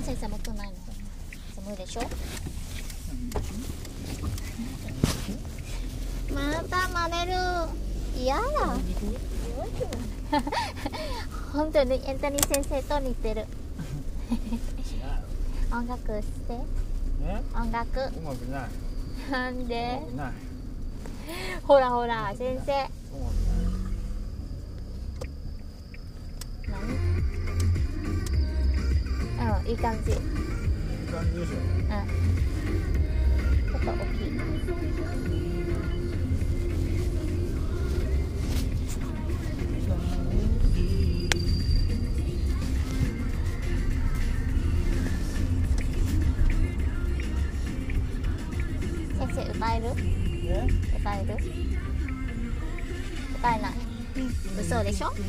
先生持ってないの？寒いでしょ。また真似る。嫌だ。本当にエンタニー先生と似てる。音楽して。音楽。 音楽ない。 なんで？ 音楽ない。 ほらほら先生。何？うん、いい感じ。いい感じでしょ。 ちょっと大きい。先生歌える？歌える？歌えない。嘘でしょ？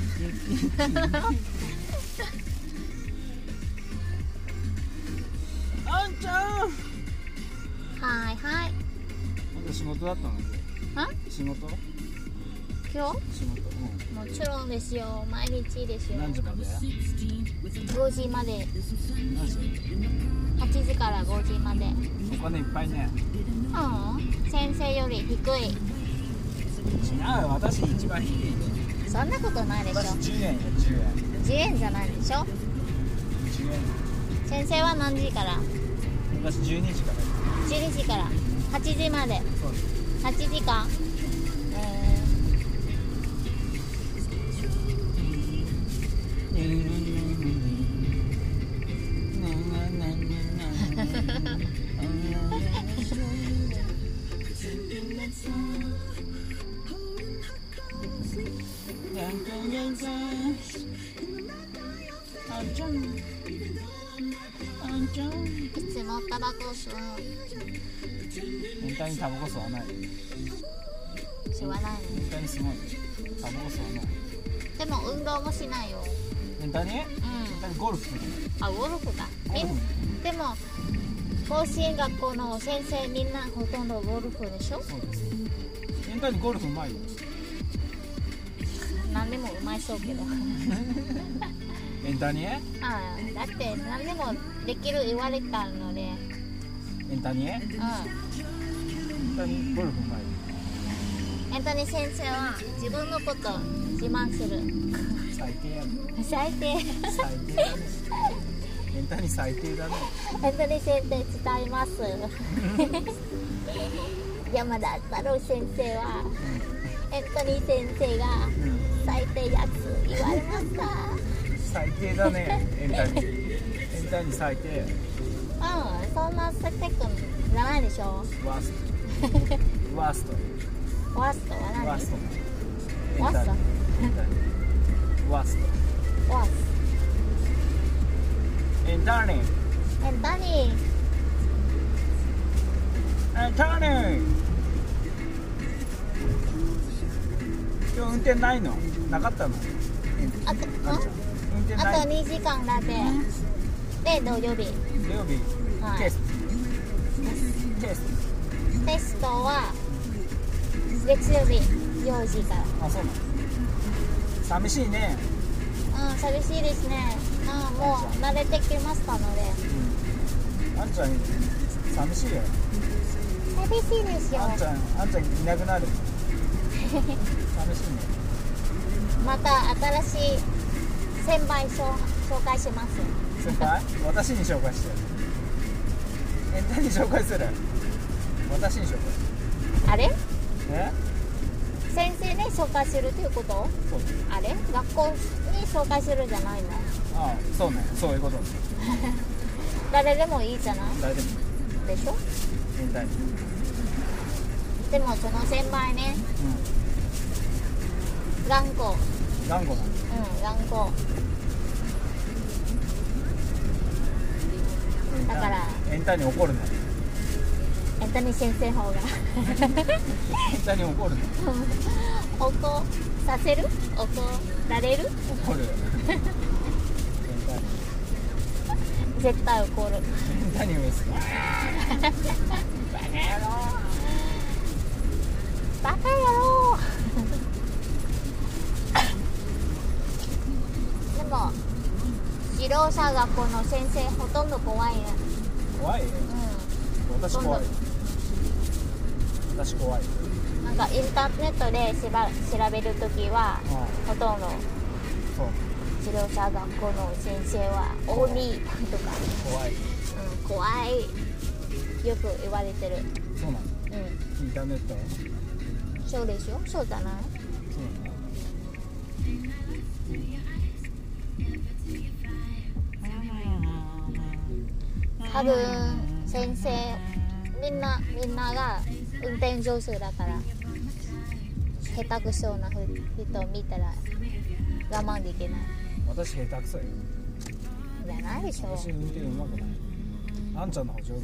あんちゃん。 はいはい。 仕事だったの？仕事？ 今日？ 仕事。 もちろんですよ。毎日ですよ。 何時まで ？5時まで。 何時 ？8時から5時まで。 お金いっぱいね。 先生より低い。 違うよ、私一番低い。 そんなことないでしょ。 私10円よ、10円。 10円じゃないでしょ。 10円。 先生は何時から？ 私12時から。 12時から8時まで。 そうです。 8時間。いつもタバコ吸う。 エンタにタバコ吸わない。 吸わないの？ エンタにすごい。タバコ吸わない。 でも運動もしないよ。 エンタに？エンタにゴルフ。 あ、ゴルフか。でも甲子園学校の先生みんなほとんどゴルフでしょ。 そうです。エンタにゴルフうまいよ。 何でもうまいそうけど。 エンタに？ だって何でもできる言われたので。 エンタに？エンタにゴルフうまい。 エンタニ先生は自分のこと自慢する。 最低やね。 最低。 最低だね。エンタに最低だね。 エンタニ先生伝えます。山田太郎先生は、エンタニ先生が最低やつ言われました。 最低だね、エンタに。エンタに最低。 そんな最低くんじゃないでしょ。 ワースト。ワースト。 ワーストは何？ ワースト。 ワースト。 ワースト。 ワースエンタニ。 エンタニ。 エンタニ。今日運転ないの？なかったの？ あと2時間だけ。で、土曜日。 土曜日。テスト。 テストは月曜日4時から。 あ、そうなの。寂しいね。 寂しいですね。もう慣れてきましたので。 あんちゃん寂しいよ。 寂しいですよ。 あんちゃんいなくなる。寂しいね。 また新しい先輩紹介します。 先輩？私に紹介して。エンタに紹介する。私に紹介。 あれ？先生に紹介するということ？ そう。 あれ？学校に紹介するじゃないの？ ああ、そうね。そういうこと。 誰でもいいじゃない？ 誰でも。 でしょ？ エンタに。 でもその先輩ね。頑固。 頑固なの。 頑固。だからエンタに怒るの。 エンタニ先生方がエンタに怒るの。 怒させる？怒られる？ 怒る。 絶対怒る。 エンタに上すか。バカ野郎。 バカ野郎。でも知自動車学校の先生ほとんど怖いね。 怖い？私怖い。私怖い。 なんかインターネットで調べるときは、ほとんどそう。 自動車学校の先生は鬼とか、 怖い。 怖いよく言われてる。 そうなの？インターネット？ そうでしょ？そうじゃない？ そうなの？ 多分先生みんなが運転上手だから下手くそな人見たら我慢できない。 私下手くそよ。 じゃないでしょ。 私運転うまくない。あんちゃんの方上手だよ。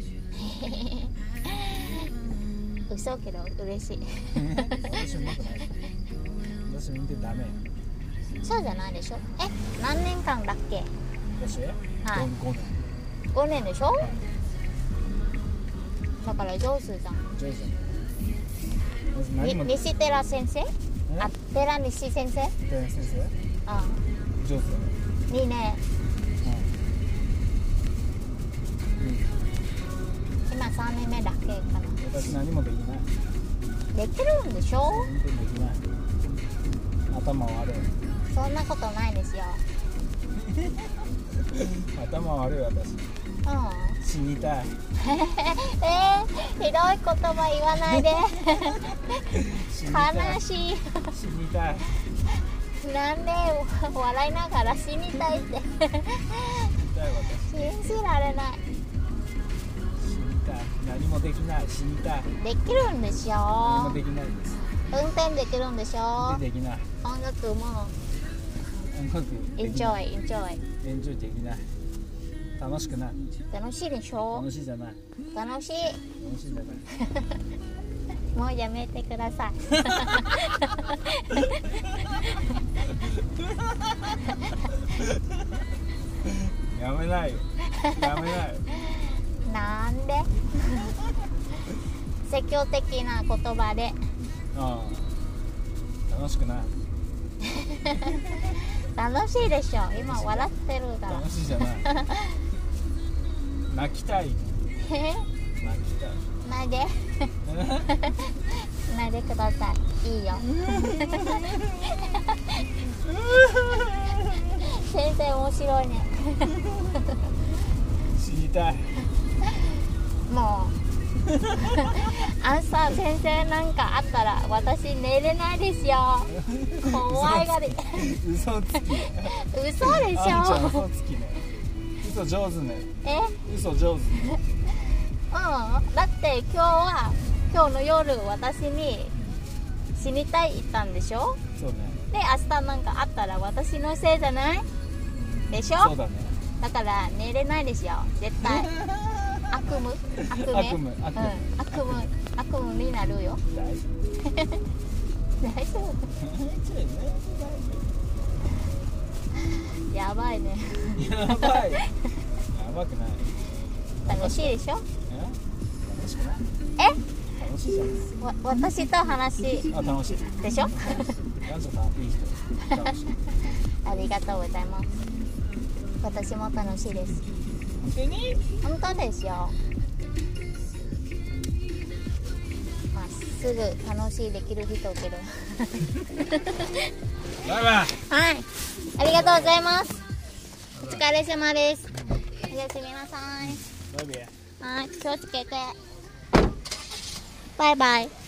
嘘けど嬉しい。 私うまくない。私運転ダメよ。 そうじゃないでしょ。何年間だっけ？ 私？はい。5年。 5年でしょ？だから上手じゃん。 上手じゃん。 西寺先生？あ、寺西先生？ 寺先生？上手だよ。 いいね。今3年目だけかな。 私何もできない。 できるんでしょ？ 運転できない。頭悪い。 そんなことないですよ。 頭悪い私。死にたい。 ひどい言葉言わないで。悲しい。 死にたい。 なんで笑いながら死にたいって。信じられない。 死にたい。何もできない。死にたい。 できるんでしょ？ 何もできないです。 運転できるんでしょ？ できない。 音楽も。エンジョイ。 エンジョイできない。楽しくない。 楽しいでしょ？ 楽しいじゃない。 楽しい。 楽しいじゃない。 もうやめてください。 やめないよ。やめないよ。 なんで？積極的な言葉で。 楽しくない。 楽しいでしょ。今笑ってるから。 楽しいじゃない。泣きたい。泣きたい。 泣いで。泣いでください。いいよ。先生面白いね。 死にたい。 もう朝先生なんかあったら私寝れないですよ。怖いがり。 嘘つき。 嘘でしょ。 あんちゃん嘘つきね。嘘上手ね。嘘上手ね。 だって今日の夜私に死にたい言ったんでしょ。 そうね。 で明日なんかあったら私のせいじゃないでしょ。 そうだね。 だから寝れないですよ絶対。悪夢になるよ。大丈夫。やばいね。 やばくない。 楽しいでしょ。 楽しくない。楽しいじゃん。 私と話楽しいでしょ。 いい人。楽しい。 ありがとうございます。私も楽しいです。 本当に？ 本当ですよ。まあすぐ楽しいできる人けど。 バイバイ。 はい、ありがとうございます。お疲れ様です。おやすみなさい。 バイバイ。 はい、気をつけて。バイバイ。